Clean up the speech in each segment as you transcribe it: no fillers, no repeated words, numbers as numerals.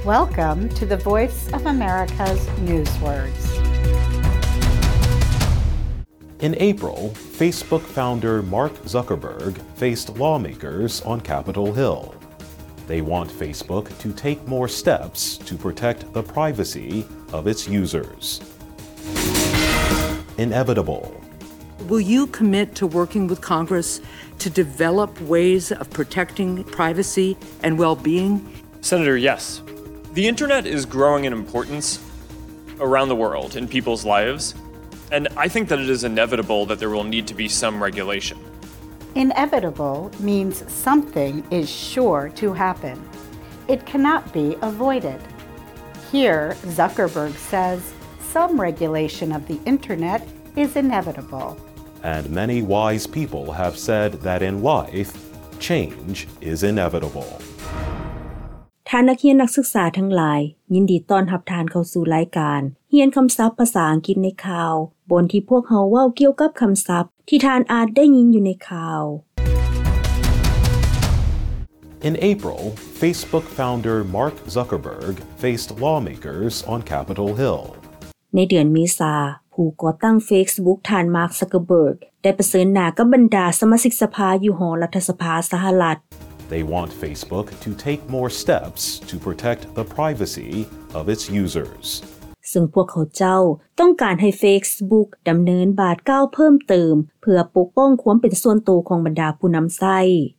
Welcome to the Voice of America's Newswords. In April, Facebook founder Mark Zuckerberg faced lawmakers on Capitol Hill. They want Facebook to take more steps to protect the privacy of its users. Inevitable. Will you commit to working with Congress to develop ways of protecting privacy and well-being? Senator, yes. The internet is growing in importance around the world in people's lives, and I think that it is inevitable that there will need to be some regulation. Inevitable means something is sure to happen. It cannot be avoided. Here, Zuckerberg says some regulation of the internet is inevitable. And many wise people have said that in life, change is inevitable. ท่านนักเรียนนักศึกษาทั้งหลายยินดีต้อนรับท่านเข้าสู่รายการเรียนคำศัพท์ภาษาอังกฤษในข่าวบนที่พวกเฮาเว้าเกี่ยวกับคำศัพท์ที่ท่านอาจได้ยินอยู่ในข่าว In April, Facebook founder Mark Zuckerberg faced lawmakers on Capitol Hill. ในเดือนเมษาผู้ก่อตั้ง Facebook ท่านมาร์ค ซักเคอร์เบิร์กได้เผชิญหน้ากับบรรดาสมาชิกสภาอยู่หอรัฐสภาสหรัฐ They want Facebook to take more steps to protect the privacy of its users. ซึ่งพวกเขาเจ้าต้องการให้ Facebook ดำเนินบาทก้าวเพิ่มเติมเพื่อปกป้องความเป็นส่วนตัวของบรรดาผู้นำใช้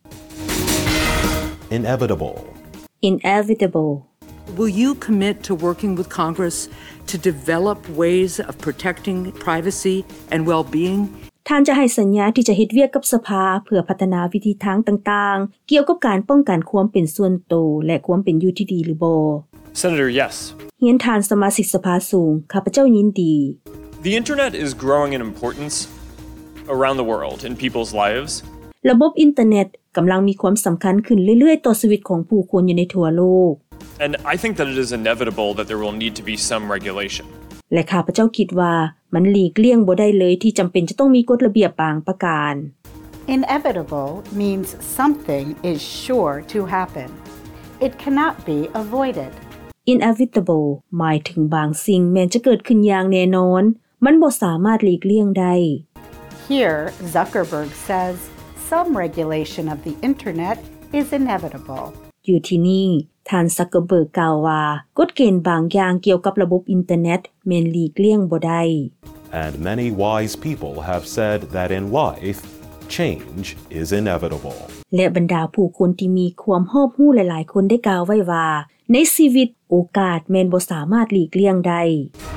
Inevitable. Will you commit to working with Congress to develop ways of protecting privacy and well-being? ท่านจะให้สัญญาที่จะเฮ็ดเวียกกับสภาเพื่อพัฒนาวิธีทางต่างๆเกี่ยวกับการป้องกันความเป็นส่วนตัวและความเป็นอยู่ที่ดีหรือบ่ Senator, yes. เฮียนทานสมาชิกสภาสูงข้าพเจ้ายินดี The internet is growing in importance around the world in people's lives. ระบบอินเทอร์เน็ตกำลังมีความสำคัญขึ้นเรื่อยๆต่อชีวิตของผู้คนอยู่ในทั่วโลก And I think that it is inevitable that there will need to be some regulation. และข้าพเจ้าคิดว่ามันหลีกเลี่ยงบ่ได้เลยที่จำเป็นจะต้องมีกฎระเบียบบางประการ Inevitable means something is sure to happen. It cannot be avoided. Inevitable หมายถึงบางสิ่งแม้จะเกิดขึ้นอย่างแน่นอนมันบ่สามารถหลีกเลี่ยงได้ Here, Zuckerberg says some regulation of the internet is inevitable. อยู่ที่นี่ท่านซักเคอร์เบิร์กกล่าวว่ากฎเกณฑ์บางอย่างเกี่ยวกับระบบอินเทอร์เน็ตแม่นหลีกเลี่ยงบ่ได้ And many wise people have said that in life, change is inevitable. และบรรดาผู้คนที่มีความรอบรู้หลายๆคนได้กล่าวไว้ว่าในชีวิตโอกาสแม่นบ่สามารถหลีกเลี่ยงได้